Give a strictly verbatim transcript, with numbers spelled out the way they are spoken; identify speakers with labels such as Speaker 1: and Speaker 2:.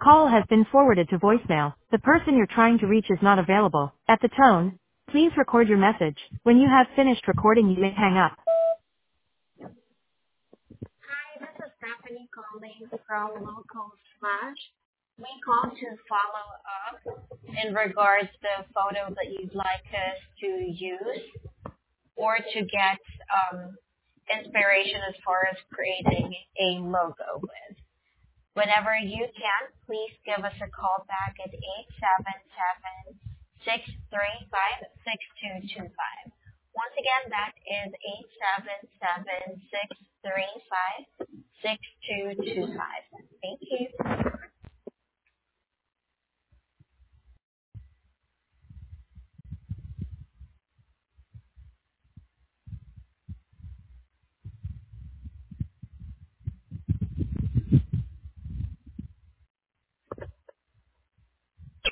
Speaker 1: call has been forwarded to voicemail. The person you're trying to reach is not available. At the tone, please record your message. When you have finished recording, you may hang up.
Speaker 2: Hi, this is Stephanie calling from Local Slash. We call to follow up in regards to the photo that you'd like us to use or to get um, inspiration as far as creating a logo with. Whenever you can, please give us a call back at eight seven seven, six three five, six two two five. Once again, that is eight seven seven, six three five, six two two five. Thank you.